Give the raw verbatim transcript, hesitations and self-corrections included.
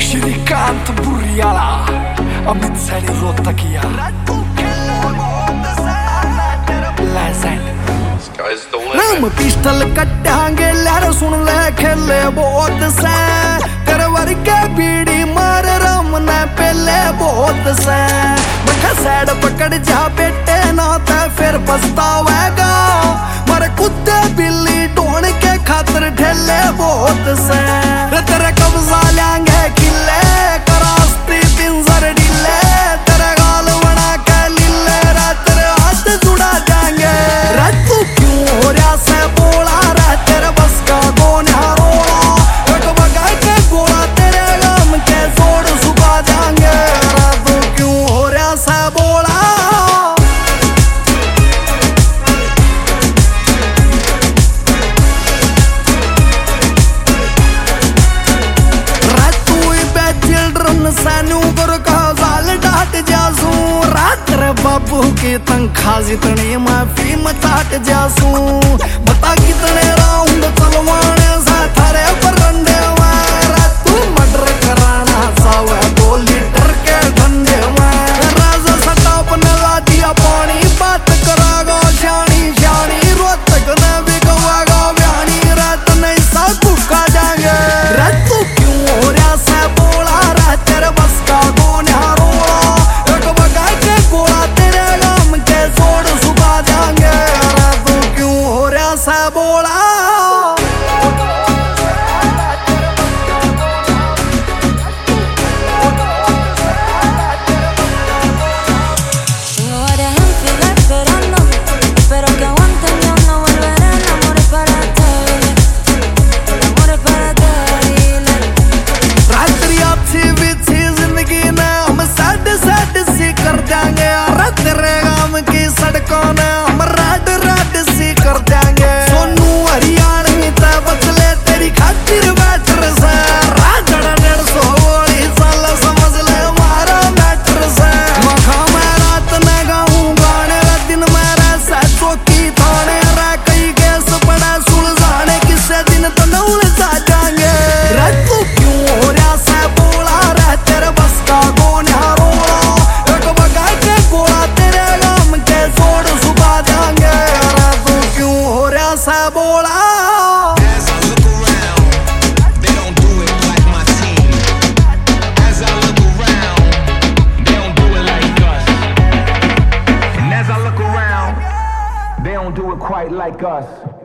श्रीकांत बुरियाला, अमित सैनी रोहतकिया, हम पिस्टल कट्टांगे लहर सुन ले खेले बहुत से, तेरे वर्गे बीड़ी मार राम ने पहले बहुत से। बखा सैड पकड़ जा बेटे ना ते फिर पछतावेगा, मारे कुत्ते बिल्ली ढूंढ के खातर ठेले बहुत से। तेरे कब्जा लेंगे किले करास्ती पिंजर ढीले, तेरे गाल बना के लीले रे तेरे हाथ जुड़ा जाएंगे। रे तू क्यों हो रहा से बोला रे, तेरे बस का कौन है रोड़ा, एक बगा के गोला तेरे गम के जोड़ सुखा जाएंगे। रे तू क्यों हो रहा से बोला, सैनू कर कहा जाल डाट जासू, रात रे बाबू की तनख्वाह जितनी मैं फीम चाट जासू। बता कितने राउंड चलवाने से थारे बरंडे में, तू मर्डर कराना चाहे दो लीटर के ठंडे में। राजा सटाप ने ला दिया पानी, बात करागा शानी शानी, रोहतक ने भी गवागा बयानी, रात नहीं सा कुका जाएंगे। रे तू क्यों हो रहा से बोला रे, तेरे बस का कौन है रोड़ा, एक बगा के गोला तेरे गम के जोड़ सुखा जाएंगे। रे तू क्यों हो रहा से बोला, सड़कों ने हम राड राड सी कर देंगे। सोनू हरियाणवी ते बचले तेरी खातिर बैटर से, राजड़ा डेढ़ सौ गोली साल समझ ले हमारा मैटर से। मखा मैं रात में गाऊं गाने, दिन में रह चौकी थाने रे, कई केस पड़ा सुलझाने, किसे दिन तो न उलझा जाएंगे। रे तू क्यों हो रहा से बोला रे, तेरे बस का कौन है रोड़ा, एक बगा के गोला तेरे गम के जोड़ सुखा जाएंगे। रे तू क्यों हो रहा से बोला, they don't do it quite like us.